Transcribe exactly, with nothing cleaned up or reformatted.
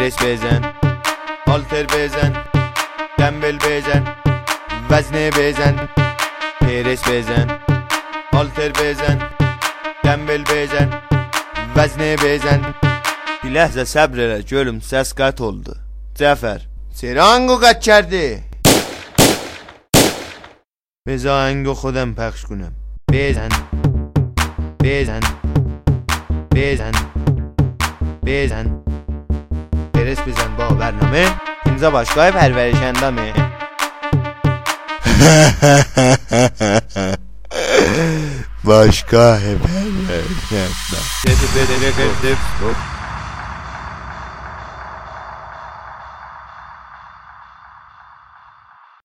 پرس بزن، آلتر بزن، دمبل بزن، وزنه بزن. پرس بزن، آلتر بزن، دمبل بزن، vəznə bezən. Bir ləhzə səbr elə, görüm səs qət oldu. Cəfər, سرانگو قد کرده. بذار آهنگو خودم پخش کنم. بزن بزن بزن بزن. پرس بزن با برنامه. اینجا باشگاه پرورشندمه. باشگاه پرورشندم.